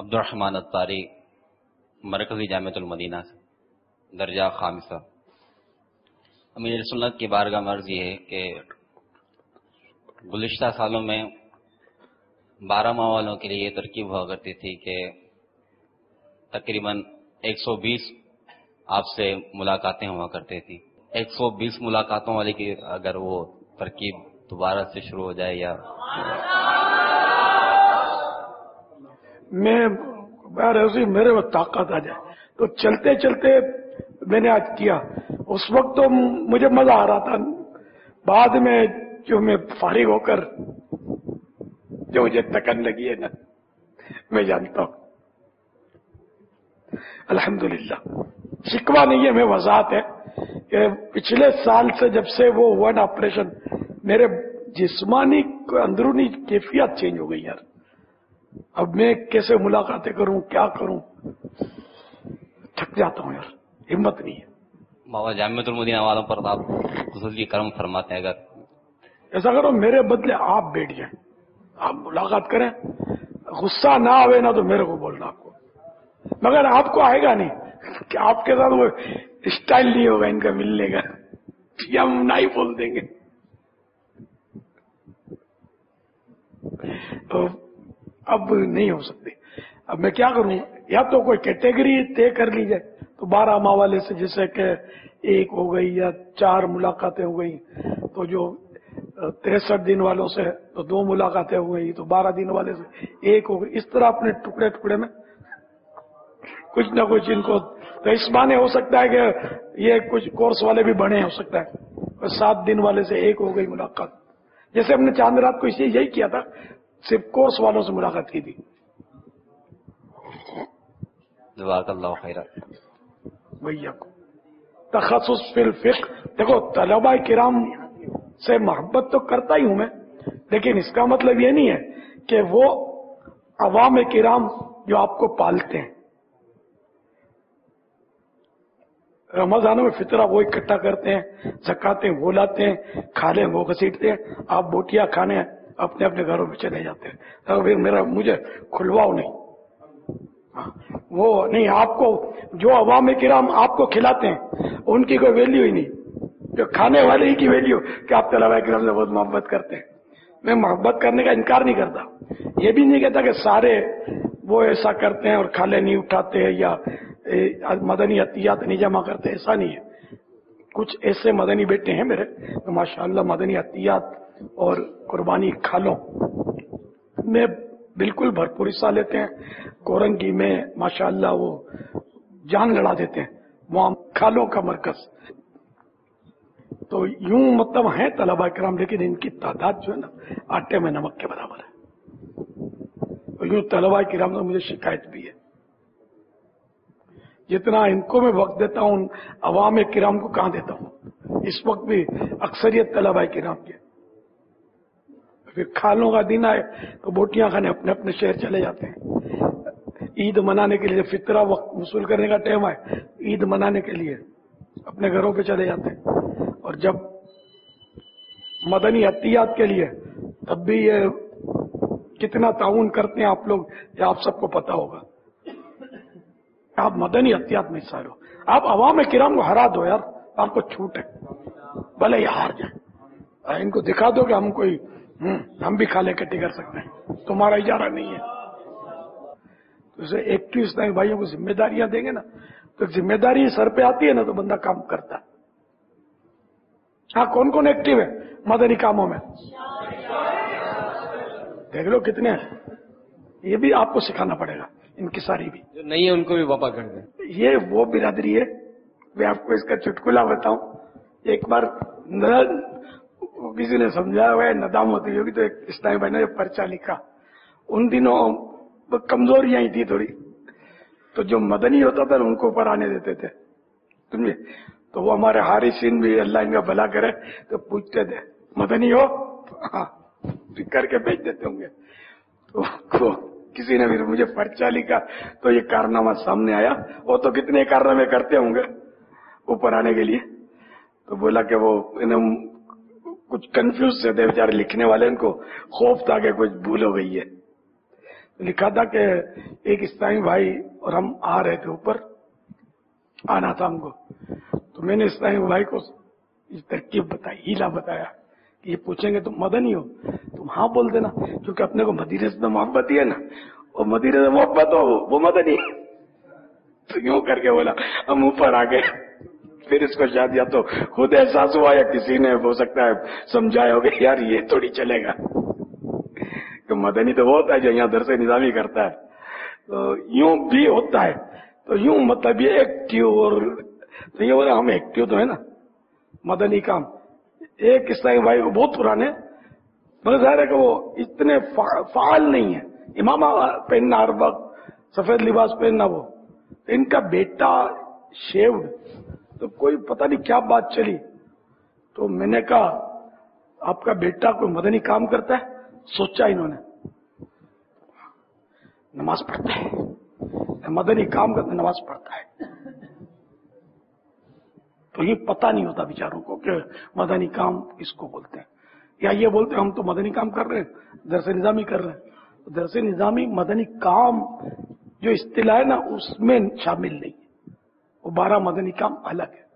عبدالرحمن الطاری، مرکزی جامعۃ المدینہ سے، درجہ خامسہ۔ امیر سنت کی بارگاہ میں عرض یہ ہے کہ گزشتہ سالوں میں 12 ماہ والوں کے لیے یہ ترکیب ہوا کرتی تھی کہ تقریباً 120 آپ سے ملاقاتیں ہوا کرتی تھی۔ 120 ملاقاتوں والی کی اگر وہ ترکیب دوبارہ سے شروع ہو جائے یا میرے وہ طاقت آ جائے تو چلتے چلتے میں نے آج کیا۔ اس وقت تو مجھے مزہ آ رہا تھا، بعد میں جو میں فارغ ہو کر جو مجھے تکن لگی ہے نا، میں جانتا ہوں الحمدللہ شکوہ نہیں ہے، میں وضاحت ہے کہ پچھلے سال سے جب سے وہ ہوا نا آپریشن، میرے جسمانی اندرونی کیفیت چینج ہو گئی یار۔ اب میں کیسے ملاقاتیں کروں، کیا کروں، تھک جاتا ہوں یار، ہمت نہیں ہے۔ بابا جامعۃ المدینہ والوں پر آپ خصوصی کرم فرماتے ہیں، اگر ایسا کرو میرے بدلے آپ بیٹھ جائیں، آپ ملاقات کریں، غصہ نہ آئے نا تو میرے کو بولنا آپ کو، مگر آپ کو آئے گا نہیں کہ آپ کے ساتھ وہ اسٹائل نہیں ہوگا ان کا ملنے کا، یا ہم نہ ہی بول دیں گے۔ تو اب نہیں ہو سکتی، اب میں کیا کروں؟ یا تو کوئی کیٹیگری طے کر لی جائے، تو 12 ماہ والے سے جیسے کہ 1 ہو گئی یا 4 ملاقاتیں ہو گئی، تو جو 63 دن والوں سے تو 2 ملاقاتیں ہو گئی، تو 12 دن والے سے 1 ہو گئی، اس طرح اپنے ٹکڑے ٹکڑے میں کچھ نہ کچھ ان کو، تو اس معنی ہو سکتا ہے کہ یہ کچھ کورس والے بھی بڑے ہو سکتا ہے، 7 دن والے سے 1 ہو گئی ملاقات، جیسے ہم نے چاند رات کو یہی کیا تھا، صرف کورس والوں سے ملاقات کی تھی۔ جزاک اللہ خیرہ۔ بھیا کو تخصص فی الفقہ، دیکھو طلباء کرام سے محبت تو کرتا ہی ہوں میں، لیکن اس کا مطلب یہ نہیں ہے کہ وہ عوام کرام جو آپ کو پالتے ہیں، رمضانوں میں فطرہ وہ اکٹھا کرتے ہیں، زکاتیں وہ لاتے ہیں، کھالیں وہ گھسیٹتے ہیں، آپ بوٹیاں کھانے اپنے اپنے گھروں میں چلے جاتے ہیں، تو پھر مجھے کھلواؤ نہیں، وہ نہیں، آپ کو جو عوام کرام آپ کو کھلاتے ہیں ان کی کوئی ویلیو ہی نہیں، جو کھانے والے ہی کی ویلیو کہ آپ طلباء کرام سے بہت محبت کرتے ہیں۔ میں محبت کرنے کا انکار نہیں کرتا، یہ بھی نہیں کہتا کہ سارے وہ ایسا کرتے ہیں اور کھالے نہیں اٹھاتے ہیں یا مدنی عطیات نہیں جمع کرتے، ایسا نہیں ہے۔ کچھ ایسے مدنی بیٹے ہیں میرے تو ماشاءاللہ مدنی عطیات اور قربانی کھالوں میں بالکل بھرپور حصہ لیتے ہیں، کورنگی میں ماشاءاللہ وہ جان لڑا دیتے ہیں، وہاں کھالوں کا مرکز۔ تو یوں مطلب ہیں طلباء کرام، لیکن ان کی تعداد جو ہے نا آٹے میں نمک کے برابر ہے، تو یوں طلباء کرام تو مجھے شکایت بھی ہے، جتنا ان کو میں وقت دیتا ہوں عوام کرام کو کہاں دیتا ہوں۔ اس وقت بھی اکثریت طلباء کرام کے، پھر کھالوں کا دن آئے تو بوٹیاں کھانے اپنے اپنے شہر چلے جاتے ہیں، عید منانے کے لیے فطرہ وقت وصول کرنے کا ٹائم آئے، عید منانے کے لیے اپنے گھروں پہ چلے جاتے ہیں، اور جب مدنی عطیات کے لیے تب بھی یہ کتنا تعاون کرتے ہیں آپ لوگ، یہ آپ سب کو پتا ہوگا۔ آپ مدنی عطیات میں حصہ لو، آپ عوام کرام کو ہرا دو یار، آپ کو چھوٹ ہے، بھلے یہ ہار جائیں، ان کو دکھا دو کہ ہم بھی کھالے کٹی کر سکتے ہیں، تمہارا اجارہ نہیں ہے۔ تو اسے ایکٹیو اسلامی بھائیوں کو ذمہ داریاں دیں گے نا، تو ذمہ داری سر پہ آتی ہے نا تو بندہ کام کرتا ہے۔ ہاں کون کون ایکٹیو ہے مدنی کاموں میں؟ دیکھ لو کتنے ہیں، یہ بھی آپ کو سکھانا پڑے گا، ان کی ساری بھی جو نہیں ہے ان کو بھی وفا کر دیں۔ یہ وہ برادری ہے، میں آپ کو اس کا چٹکلا بتاؤں، ایک بار کسی نے سمجھایا ہوا ہے، ندام ہوتی ہوگی، تو ایک اسلامی بھائی نے پرچہ لکھا، ان دنوں کمزوریاں ہی تھی تھوڑی، تو جو مدنی ہوتا تھا ان کو اوپر آنے دیتے تھے، سمجھے؟ تو وہ ہمارے حارثین بھی اللہ ان کا بھلا کرے تو پوچھتے تھے مدنی ہو؟ ہاں، کر کے بھیج دیتے ہوں گے۔ تو کسی نے بھی مجھے پرچہ لکھا تو یہ کارنامہ سامنے آیا، وہ تو کتنے کارنامے کرتے ہوں گے اوپر آنے کے لیے، تو بولا کہ وہ کچھ کنفیوز سے تھے بیچارے لکھنے والے، ان کو خوف تھا کہ کچھ بھول ہو گئی ہے، लिखा था कि एक इस्लामी भाई और हम आ रहे थे, ऊपर आना था हमको, तो मैंने इस्लामी भाई को इस तरकीब बताई, हीला बताया कि ये पूछेंगे तुम मदनी हो, तुम हाँ बोल देना, क्योंकि अपने को मदीने से तो मोहब्बत ही है ना, और मदीने से मोहब्बत हो वो मदनी। तो यूं करके बोला, हम ऊपर आ गए। फिर इसको शायद या तो खुद एहसास हुआ या किसी ने हो सकता है समझाया होगा, यार ये थोड़ी चलेगा, तो मदनी तो वो होता है जो यहाँ दरस निजामी करता है। तो यूं भी होता है, तो यूं मतलब ये एक्टिव, और तो ये बोला हम एक्टिव तो है ना मदनी काम। एक इस्लामी भाई को बहुत पुराने, मगर जाहिर है कि वो इतने फाल नहीं है, इमामा पहनना हर वक्त, सफेद लिबास पहनना, वो इनका बेटा शेव्ड, तो कोई पता नहीं क्या बात चली, तो मैंने कहा आपका बेटा कोई मदनी काम करता है? सोचा इन्होंने, नमाज पढ़ता है, मदनी काम करता है, नमाज पढ़ता है। तो ये पता नहीं होता बेचारों को कि मदनी काम किसको बोलते हैं, या ये बोलते हैं हम तो मदनी काम कर रहे हैं, दरस निजामी कर रहे हैं। तो दरस निजामी मदनी काम जो इस्तिलाह है ना उसमें शामिल नहीं है, वो 12 मदनी काम अलग है।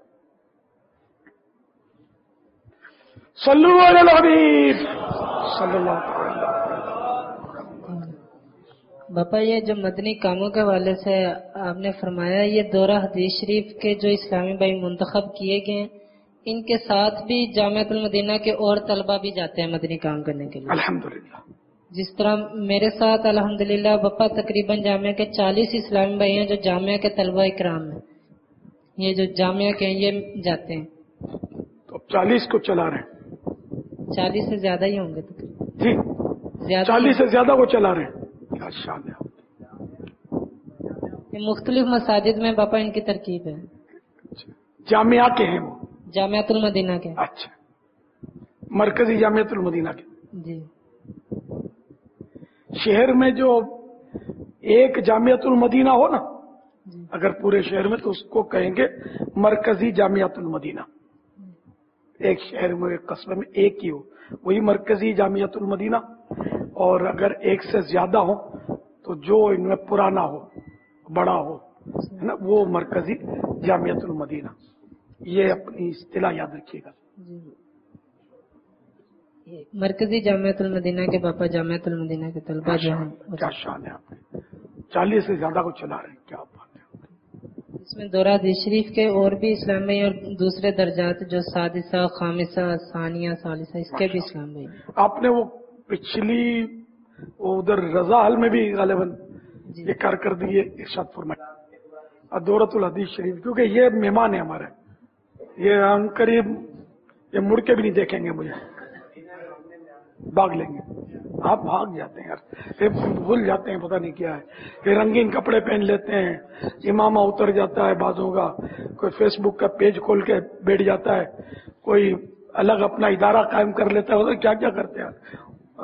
सल्लल्लाहु अलैहि हबीब सल्लल्लाहु अलैहि वसल्लम। बापा, ये जो मदनी कामों के हवाले से आपने फरमाया, ये दौरा हदीस शरीफ के जो इस्लामी भाई मुंतखब किए गए हैं, इनके साथ भी जामियातुल मदीना के और तलबा भी जाते हैं मदनी काम करने के लिए? अल्हम्दुलिल्लाह। जिस तरह मेरे साथ अल्हम्दुलिल्लाह बापा तकरीबन जामिया के 40 इस्लामी भाई हैं जो जामिया के तलबा इकराम हैं, ये जो जामिया के ये जाते हैं। तो 40 को चला रहे हैं? 40 से ज्यादा ही होंगे जी, 40 से ज्यादा को चला रहे हैं। क्या शान है। ये मुख्तलिफ मसाजिद में बापा इनकी तरकीब है। जामिया के हैं वो? जामियातुल मदीना के। अच्छा, मरकजी जामियातुल मदीना के। जी। शहर में जो एक जामियातुल मदीना हो ना, अगर पूरे शहर में, तो उसको कहेंगे मरकजी जामियातुल मदीना। एक शहर में, एक कस्बे में एक ही हो, वही मरकजी जामियातुल मदीना। और अगर एक से ज्यादा हो तो जो इनमें पुराना हो, बड़ा हो, है ना, वो मरकजी जामियातुल मदीना। ये अपनी इस्तिलाह याद रखिएगा। मरकजी जामियातुल मदीना के बापा जामियातुल मदीना के तलबा जो हैं। क्या शान है आपने, 40 से ज्यादा को चला रहे हैं, क्या बात है। इसमें दौरा हदीस शरीफ के और भी इस्लामी और दूसरे दर्जात जो सादिसा, खामिसा, सानिया, सालिसा, इसके भी इस्लाम भाई। आपने वो पिछली उधर रजा हल में भी गालिबन ये कारकर्दगी इरशाद फरमाया दौरतुल हदीस शरीफ, क्योंकि ये मेहमान है हमारे, ये हम करीब ये मुड़ के भी नहीं देखेंगे, मुझे भाग लेंगे। आप भाग जाते हैं यार, फिर भूल जाते हैं पता नहीं क्या है, फिर रंगीन कपड़े पहन लेते हैं, इमामा उतर जाता है बाजों का, कोई फेसबुक का पेज खोल के बैठ जाता है, कोई अलग अपना इदारा कायम कर लेता है, क्या क्या करते हैं।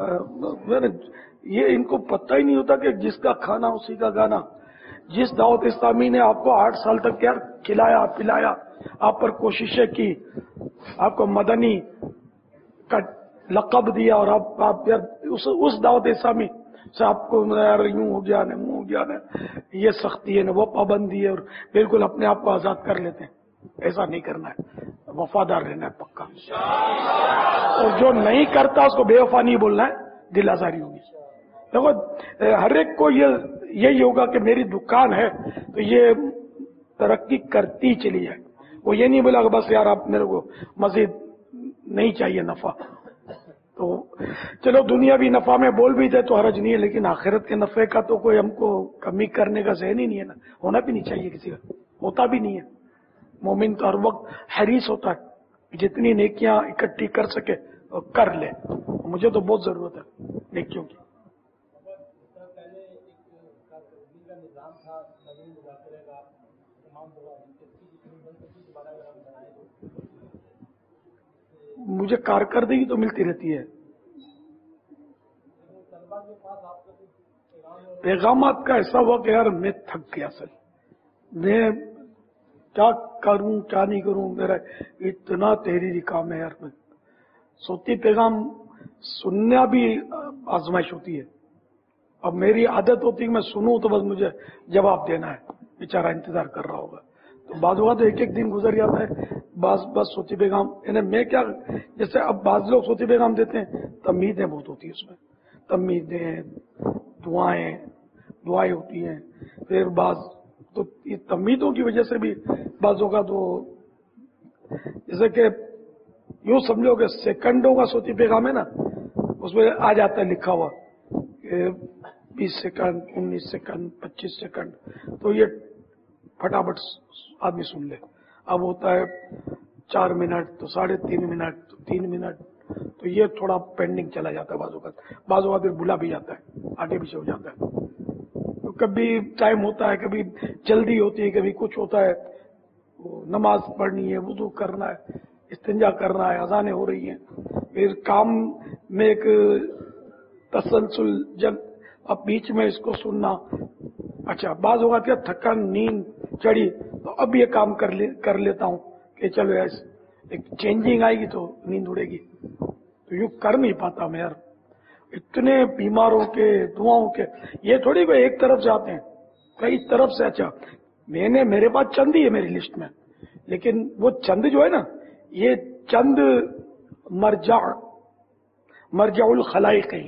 ये इनको पता ही नहीं होता कि जिसका खाना उसी का गाना। जिस दावत इस्लामी ने आपको 8 साल तक यार खिलाया पिलाया, आप पर कोशिशें की, आपको मदनी का लक़ब दिया, और आप यार उस दावत इस्लामी से आपको यार यूं हो गया ना, मुंह हो गया ना, ये सख्ती है ना, वो पाबंदी है, और बिल्कुल अपने आप को आजाद कर लेते हैं। ऐसा नहीं करना है, वफादार रहना है पक्का। और जो नहीं करता उसको बेवफा नहीं बोलना है, दिल आजारी होगी। देखो हर एक को यही होगा कि मेरी दुकान है तो ये तरक्की करती चली जाए, वो ये नहीं बोला कि बस यार आप मेरे को मजीद नहीं चाहिए नफा। तो चलो दुनिया भी नफा में बोल भी दे तो हरज नहीं है, लेकिन आखिरत के नफे का तो कोई हमको कमी करने का ज़हन ही नहीं है ना, होना भी नहीं चाहिए किसी का, होता भी नहीं है। मोमिन तो हर वक्त हरीस होता है जितनी नेकियां इकट्ठी कर सके और कर ले। मुझे तो बहुत जरूरत है नेकियों की। मुझे कारकर्दगी तो मिलती रहती है, पैगामात का ऐसा हुआ कि यार मैं थक गया सर, मैं क्या करूं क्या नहीं करूं, मेरा इतना तहरीरी काम है यार। मैं सोती पैगाम सुनना भी आजमाइश होती है, अब मेरी आदत होती है मैं सुनूं तो बस मुझे जवाब देना है, बेचारा इंतजार कर रहा होगा। तो बाज़ औक़ात एक एक दिन गुजर जाता है, बस सोती पैगाम यानी मैं क्या, जैसे अब बाज़ लोग सोती पैगाम देते हैं, तमीदें बहुत होती है उसमें, तमीदें, दुआएं होती हैं, फिर बाज़ तो ये तमीदों की वजह से भी बाज़ औक़ात वो, जैसे कि यूं समझो कि सेकंडों का सोती पैगाम है ना, उसमें आ जाता है लिखा हुआ 20 सेकंड, 19 सेकंड, 25 सेकंड, तो ये फटाफट आदमी सुन ले। अब होता है 4 मिनट, तो 3.5 मिनट, तो 3 मिनट, तो ये थोड़ा पेंडिंग चला जाता है बाज़ औक़ात फिर भुला भी जाता है, आगे पीछे हो जाता है। तो कभी टाइम होता है, कभी जल्दी होती है, कभी कुछ होता है, नमाज पढ़नी है, वुज़ू करना है, इस्तिंजा करना है, अज़ानें हो रही हैं, फिर काम में एक तसलसल जन, अब बीच में इसको सुनना, अच्छा बाज़ होगा क्या थकान, नींद चढ़ी, तो अब ये काम कर लेता हूँ कि चलो ऐसे एक चेंजिंग आएगी तो नींद उड़ेगी, तो यूं कर नहीं पाता मैं यार। इतने बीमारों के, दुआओं के, ये थोड़ी कोई एक तरफ से आते हैं, कई तरफ से। अच्छा मेरे पास चंद ही है मेरी लिस्ट में, लेकिन वो चंद जो है ना, ये चंद मरजाउल खलाइक है,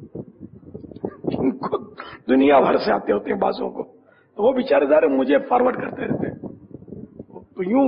इनको दुनिया भर से आते होते हैं बाजों को, तो वो बेचारे सारे मुझे फॉरवर्ड करते रहते हैं। तो यूं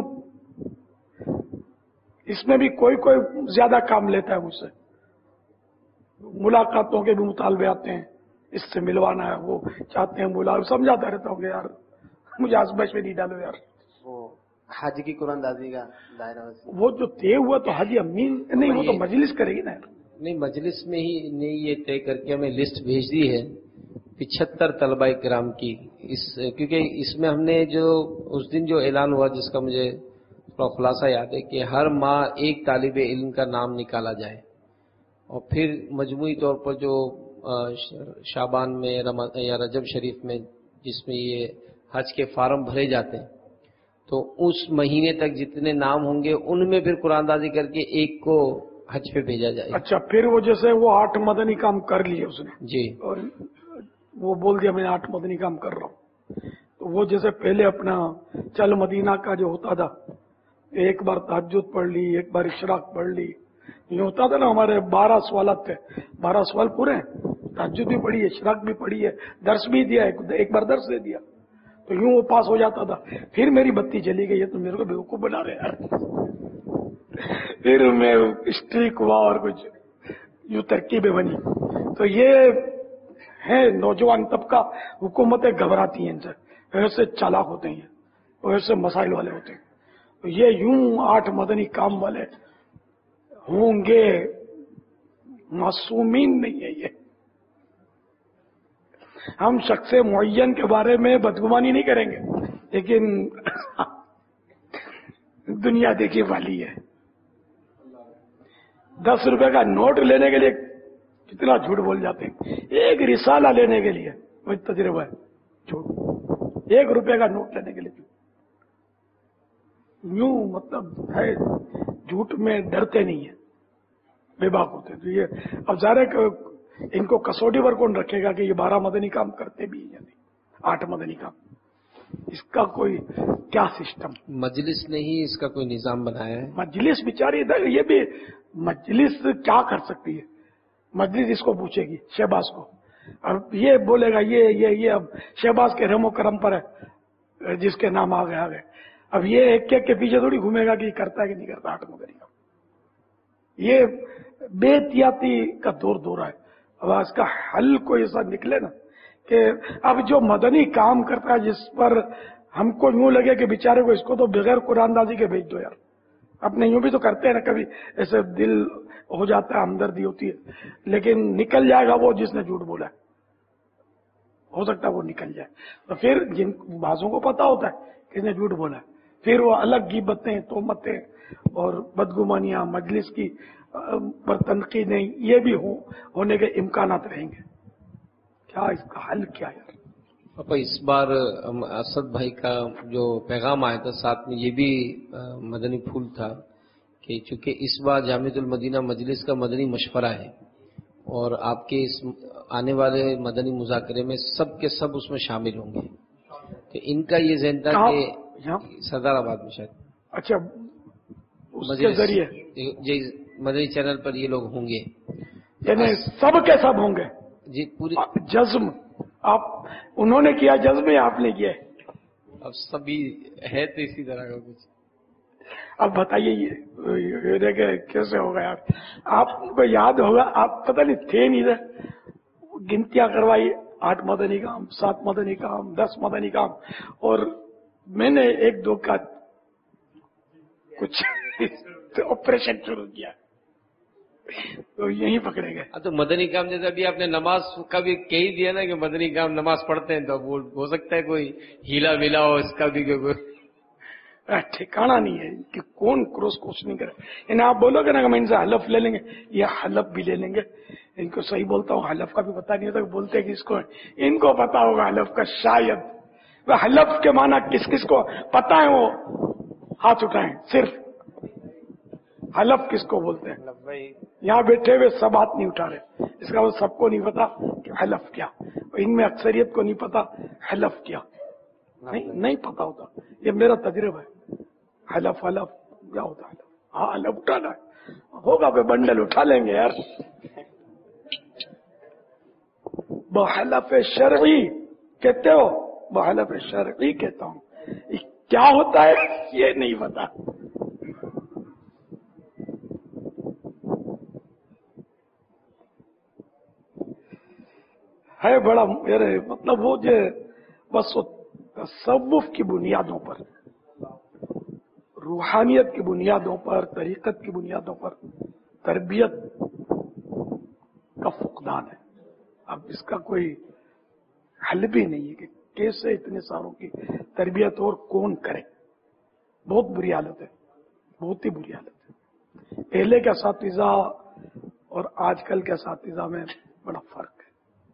इसमें भी कोई ज्यादा काम लेता है मुझसे, मुलाकातों के भी मुतालबे आते हैं, इससे मिलवाना है, वो चाहते हैं मुला, समझाता रहता हूँ कि यार मुझे आसपास में नहीं डालो यार। वो हज की कुरानदाजी का दायरा, वो जो तय हुआ तो हाजी अमीन नहीं, वो तो मजलिस करेगी ना। नहीं, मजलिस में ही ने ये तय करके हमें लिस्ट भेज दी है 75 तलबा किराम की, क्योंकि इसमें हमने जो उस दिन जो ऐलान हुआ, जिसका मुझे थोड़ा खुलासा याद है कि हर माह एक तालिबे इल्म का नाम निकाला जाए, और फिर मजमूई तौर पर जो शाबान में या रजब शरीफ में जिसमें ये हज के फार्म भरे जाते हैं, तो उस महीने तक जितने नाम होंगे उनमें फिर कुरानदाजी करके एक को हज पे भेजा जाए। अच्छा, फिर वो जैसे वो 8 मदनी काम कर लिए उसने जी, और वो बोल दिया मैं 8 मदनी काम कर रहा हूँ, तो वो जैसे पहले अपना चल मदीना का जो होता था, एक बार तहज्जुद पढ़ ली, एक बार इशराक पढ़ ली, ये होता था ना। हमारे 12 सवाल थे, 12 सवाल पूरे हैं, तहज्जुद भी पढ़ी है, इशराक भी पढ़ी है, दर्स भी दिया, एक बार दर्स दे दिया, तो यूं वो पास हो जाता था। फिर मेरी बत्ती चली गई, तो मेरे को बेवकूफ बना रहे यार। फिर मैं स्ट्रीक हुआ और कुछ यूं तरकीबें बनी। तो ये है नौजवान तबका, हुकूमतें घबराती हैं इनसे, ऐसे चालाक होते हैं, ऐसे मसाइल वाले होते हैं। तो ये यूं 8 मदनी काम वाले होंगे, मासूमीन नहीं है ये। हम शख्स मुअय्यन के बारे में बदगुमानी नहीं करेंगे, लेकिन दुनिया देखी वाली है। 10 रुपए का नोट लेने के लिए कितना झूठ बोल जाते हैं, एक रिसाला लेने के लिए, वही तजुर्बा है झूठ, 1 रुपए का नोट लेने के लिए यूं मतलब है, झूठ में डरते नहीं है, बेबाक होते हैं। तो ये अब ज़ाहिर इनको कसौटी पर कौन रखेगा कि ये 12 मदनी काम करते भी या नहीं, 8 मदनी काम, इसका कोई क्या सिस्टम? मजलिस ने ही इसका कोई निजाम बनाया है। मजलिस बेचारी, ये भी मजलिस क्या कर सकती है? मजलिस इसको पूछेगी शहबाज को, अब ये बोलेगा ये अब शहबाज के रहमो करम पर है, जिसके नाम आ गए। अब ये एक के पीछे थोड़ी घूमेगा कि करता है कि नहीं करता 8 मदनी काम। ये बेतियाती का दौर है। अब इसका हल कोई ऐसा निकले ना कि अब जो मदनी काम करता है, जिस पर हमको यूं लगे कि बेचारे को, इसको तो बगैर कुरानदाजी के भेज दो यार। अपने यूं भी तो करते हैं ना, कभी ऐसे दिल हो जाता है, हमदर्दी होती है, लेकिन निकल जाएगा वो जिसने झूठ बोला है, हो सकता है वो निकल जाए। तो फिर जिन बाजों को पता होता है किसने झूठ बोला है, फिर वो अलग गिबतें, तोहमतें और बदगुमानियां, मजलिस की पर तनकीदें, ये भी होने के इम्कानात रहेंगे। क्या इसका हल क्या यार? पापा, इस बार असद भाई का जो पैगाम आया था, साथ में ये भी मदनी फूल था कि चूंकि इस बार जामिअतुल मदीना मजलिस का मदनी मशवरा है, اور آپ کے اس آنے والے مدنی مذاکرے میں سب کے سب اس میں شامل ہوں گے. تو ان کا یہ ذہن تھا کہ سردار آباد میں شاید اچھا اس کے ذریعے مدنی چینل پر یہ لوگ ہوں گے، یعنی سب کے سب ہوں گے جی پوری جزم. آپ انہوں نے کیا جزم یا آپ نے کیا؟ اب سبھی ہے تو اسی طرح کا کچھ. اب بتائیے یہ دیکھیں کیسے ہوگا یار. آپ کو یاد ہوگا، آپ پتہ نہیں تھے نہیں تھے، گنتیاں کروائی 8 مدنی کام، 7 مدنی کام، 10 مدنی کام، اور میں نے 1-2 کا کچھ آپریشن شروع کیا تو یہیں پکڑے گئے. تو مدنی کام جیسے ابھی آپ نے نماز کا بھی کہہ ہی دیا نا کہ مدنی کام نماز پڑھتے ہیں، تو وہ ہو سکتا ہے کوئی ہیلا ملا ہو اس کا بھی کہ کوئی ٹھکانا نہیں ہے کہ کون کروس کوش نہیں کرے. انہیں آپ بولو گے نا کہ میں ان سے حلف لے لیں گے، یہ حلف بھی لے لیں گے. ان کو صحیح بولتا ہوں، حلف کا بھی پتہ نہیں ہوتا، بولتے کہ اس کو ان کو پتا ہوگا حلف کا. شاید وہ حلف کے معنی کس کس کو پتا ہے وہ ہاتھ اٹھائیں. صرف حلف کس کو بولتے ہیں؟ یہاں بیٹھے ہوئے سب ہاتھ نہیں اٹھا رہے، اس کا وہ سب کو نہیں پتا کہ حلف کیا. ان میں اکثریت کو نہیں پتا حلف کیا، نہیں پتا ہوتا. یہ میرا تجربہ ہے. حلف کیا ہوتا ہے؟ ہاں حلف اٹھانا ہے، ہوگا پہ بنڈل اٹھا لیں گے یار. بحلف شرعی کہتے ہو؟ بحلف شرعی کہتا ہوں. کیا ہوتا ہے یہ نہیں پتا. ہے بڑا میرے مطلب وہ جو بس تصوف کی بنیادوں پر، روحانیت کی بنیادوں پر، طریقت کی بنیادوں پر تربیت کا فقدان ہے. اب اس کا کوئی حل بھی نہیں ہے کہ کیسے اتنے سالوں کی تربیت اور کون کرے. بہت بری حالت ہے، بہت ہی بری حالت ہے. پہلے کے اساتذہ اور آج کل کے اساتذہ میں بڑا فرق ہے.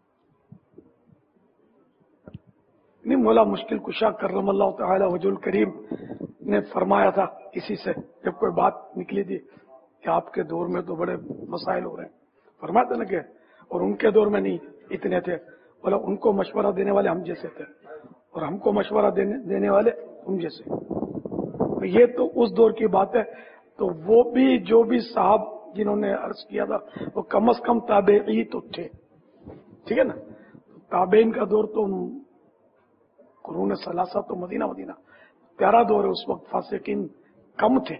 نہیں مولا مشکل کشا کرم اللہ تعالی وجہ الکریم نے فرمایا تھا کسی سے جب کوئی بات نکلی تھی کہ آپ کے دور میں تو بڑے مسائل ہو رہے ہیں، فرمایا تھا نا کہ اور ان کے دور میں نہیں اتنے تھے. بولا ان کو مشورہ دینے والے ہم جیسے تھے اور ہم کو مشورہ دینے والے تم جیسے. یہ تو اس دور کی بات ہے. تو وہ بھی جو بھی صاحب جنہوں نے عرض کیا تھا وہ کم از کم تابعی تو تھے. ٹھیک ہے نا. تابعین کا دور تو قرون ثلاثہ تو مدینہ پیارا دور ہے. اس وقت فاسقین کم تھے.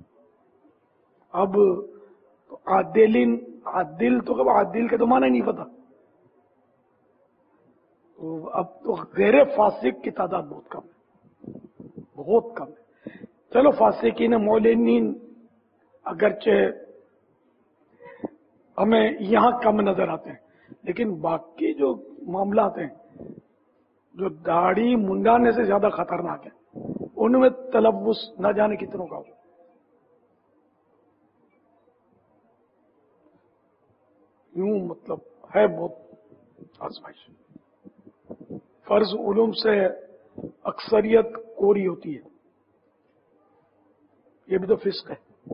اب عادل تو کب عادل کے تو معنی نہیں پتا. اب تو غیر فاسق کی تعداد بہت کم ہے، بہت کم ہے. چلو فاسقین مولینین اگرچہ ہمیں یہاں کم نظر آتے ہیں، لیکن باقی جو معاملات ہیں جو داڑھی منڈانے سے زیادہ خطرناک ہیں، ان میں تلوث نہ جانے کتنوں کا ہو. یوں مطلب ہے بہت آزمائش. فرض علوم سے اکثریت کوری ہوتی ہے، یہ بھی تو فسق ہے.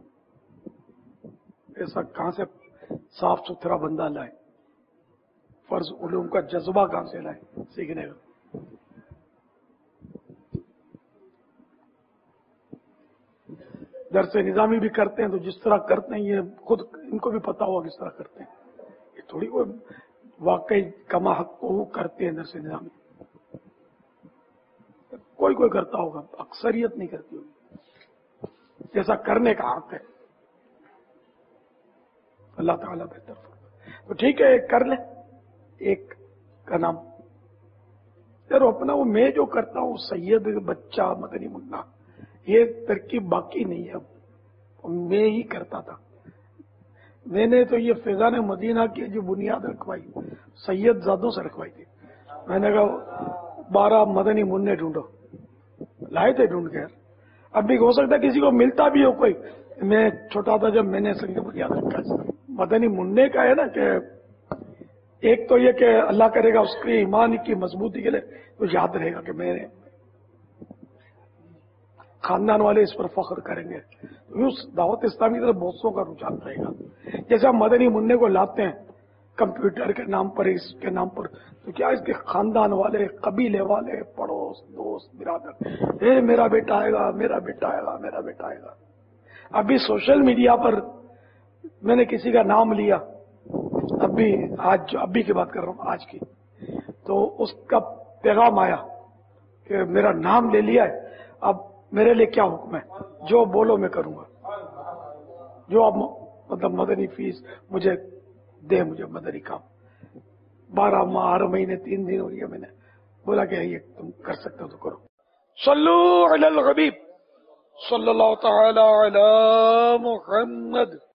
ایسا کہاں سے صاف ستھرا بندہ لائے؟ فرض علوم کا جذبہ کہاں سے لائے سیکھنے کا؟ درس نظامی بھی کرتے ہیں تو جس طرح کرتے ہیں یہ خود ان کو بھی پتا ہوا کس طرح کرتے ہیں. یہ تھوڑی کوئی واقعی کما حق کو کرتے ہیں. درس نظامی کوئی کرتا ہوگا، اکثریت نہیں کرتی ہوگی. جیسا کرنے کا حق ہے اللہ تعالیٰ بہتر. تو ٹھیک ہے ایک کر لیں، ایک کا نام یار اپنا وہ میں جو کرتا ہوں سید بچہ مدنی منا، یہ ترکیب باقی نہیں ہے. اب میں ہی کرتا تھا. میں نے تو یہ فیضان مدینہ کی جو بنیاد رکھوائی سید زادوں سے رکھوائی تھی. میں نے کہا 12 مدنی منع ڈھونڈو، لائے تھے ڈھونڈ کے. اب بھی ہو سکتا ہے کسی کو ملتا بھی ہو کوئی. میں چھوٹا تھا جب میں نے سنگ بنیاد رکھا. مدنی منع کا ہے نا کہ ایک تو یہ کہ اللہ کرے گا اس کے ایمان کی مضبوطی کے لیے تو یاد رہے گا کہ میرے خاندان والے اس پر فخر کریں گے. دعوت اسلامی کی طرف بہت سو کا رجحان رہے گا. جیسے ہم مدنی منع کو لاتے ہیں कंप्यूटर के नाम पर, इसके नाम पर, तो क्या इसके खानदान वाले, कबीले वाले, पड़ोस, दोस्त, बिरादर, ए मेरा बेटा आएगा, मेरा बेटा आएगा, मेरा बेटा आएगा। अभी सोशल मीडिया पर मैंने किसी का नाम लिया, अभी की बात कर रहा हूँ, आज की, तो उसका पैगाम आया कि मेरा नाम ले लिया है, अब मेरे लिए क्या हुक्म है, जो बोलो मैं करूंगा, जो अब मतलब मदनी फीस मुझे दे, मुझे मदनी काम 12 माह 8 महीने 3 दिन हो गया, मैंने बोला कि ये तुम कर सकते हो तो करो। सल्लू अलल हबीब सल्लल्लाहु तआला अला मुहम्मद।